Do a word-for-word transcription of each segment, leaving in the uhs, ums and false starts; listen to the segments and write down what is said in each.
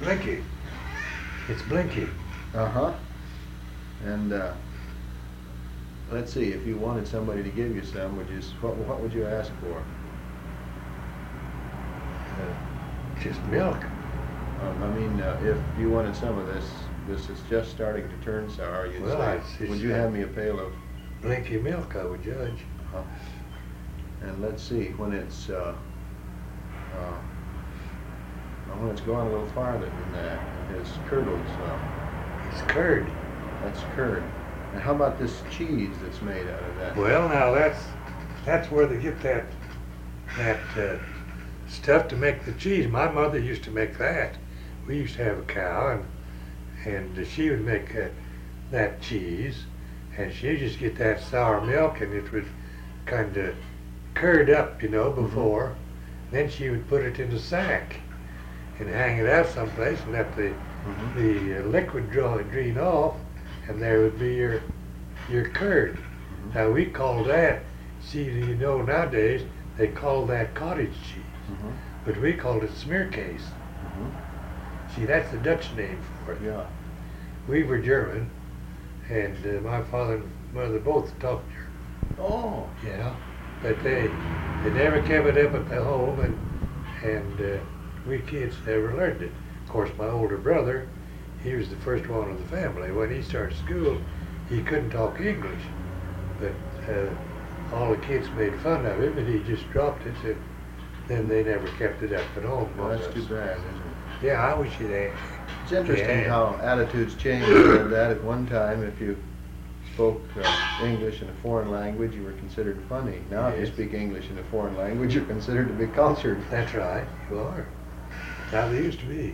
Blinky. It's Blinky. Uh-huh. And uh, let's see, if you wanted somebody to give you some, would you, s- what, what would you ask for? Uh, just milk. Um, I mean, uh, if you wanted some of this, this is just starting to turn sour, you'd Well, say, it's- it's would you got- have me a pail of, Blinky milk, I would judge. uh, and let's see, when it's, uh, uh, well, when it's gone a little farther than that, and it's curdled some, It's curd. that's curd. And how about this cheese that's made out of that? Well, now that's that's where they get that that uh, stuff to make the cheese. My mother used to make that. We used to have a cow, and and she would make uh, that cheese, and she'd just get that sour milk, and it would kind of curd up, you know, before. Mm-hmm. Then she would put it in a sack and hang it out someplace, and let the Mhm. the uh, liquid draw drain off, and there would be your your curd. Mhm. Now we call that, see, you know, nowadays they call that cottage cheese, Mhm. but we called it smearcase. Mhm. See, that's the Dutch name for it. Yeah. We were German, and uh, my father and mother both talked German. Oh. Yeah, but they they never kept it up at the home, and and uh, we kids never learned it. Of course, my older brother, he was the first one of the family. When he started school, he couldn't talk English, but uh, all the kids made fun of him, and he just dropped it, and then they never kept it up at home. Well, both that's of too us. bad, isn't it? Yeah, I wish you'd asked. It's interesting Yeah. how attitudes change like that. At one time, if you spoke uh, English in a foreign language, you were considered funny. Now, if you Yes. speak English in a foreign language, you're considered to be cultured. That's right, you are. Now they used to be.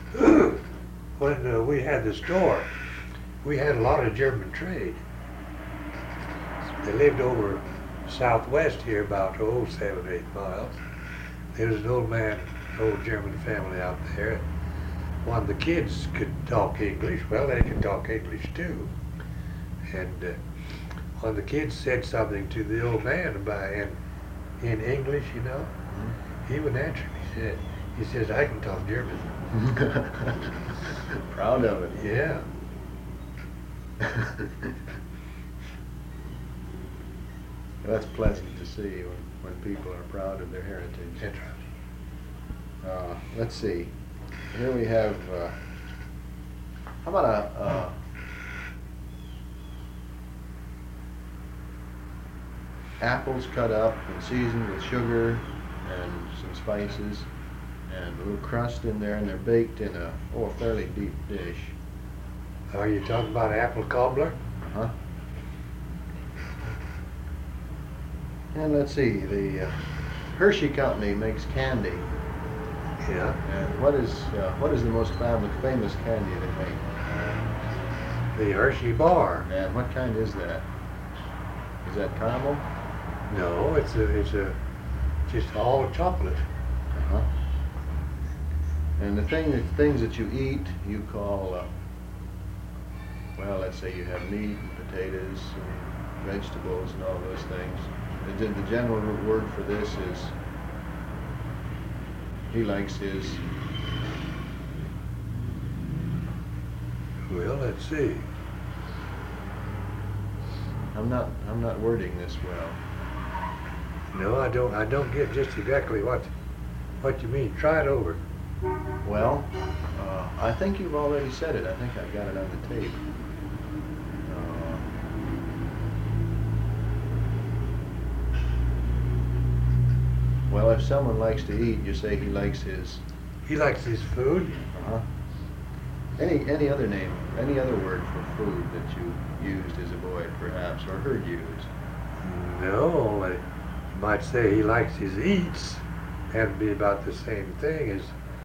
When uh, we had the store, we had a lot of German trade. They lived over southwest here, about oh seven, eight miles. There was an old man, an old German family out there. One of the kids could talk English. Well, they could talk English too. And uh, one of the kids said something to the old man about in, in English, you know. He would answer. He said, he says, I can talk German. Proud of it. Yeah. That's pleasant to see when, when people are proud of their heritage. That's right. Uh, let's see. Here we have, uh, how about a, uh, apples cut up and seasoned with sugar and some spices and a little crust in there, and they're baked in a, oh, a fairly deep dish. Are you talking about apple cobbler? Uh-huh. And let's see, the uh, Hershey Company makes candy. Yeah. And what is uh, what is the most fam- famous candy they make? The Hershey bar. And what kind is that? Is that caramel? No, it's a, it's a, just all chocolate. Uh-huh. And the thing, the things that you eat, you call, uh, well, let's say you have meat and potatoes and vegetables and all those things. The, the general word for this is, he likes his, Well, let's see. I'm not, I'm not wording this well. No, I don't, I don't get just exactly what, what you mean. Try it over. Well, uh, I think you've already said it. I think I've got it on the tape. Uh, well, if someone likes to eat, you say he likes his. He likes his food. Uh-huh. Any any other name, any other word for food that you used as a boy, perhaps, or heard used? No, like, you might say he likes his eats. That'd be about the same thing as